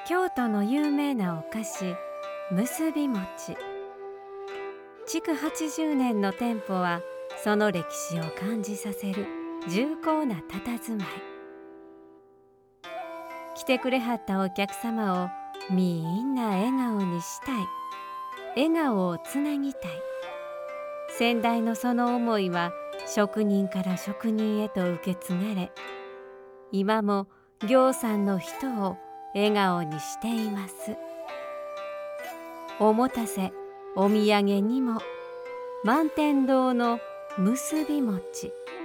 京都の有名なお菓子結び餅。築80年の店舗はその歴史を感じさせる重厚な佇まい。来てくれはったお客様をみんな笑顔にしたい、笑顔をつなぎたい。先代のその思いは職人から職人へと受け継がれ、今もぎょうさんの人を笑顔にしています。おもたせお土産にも満天堂の結び餅。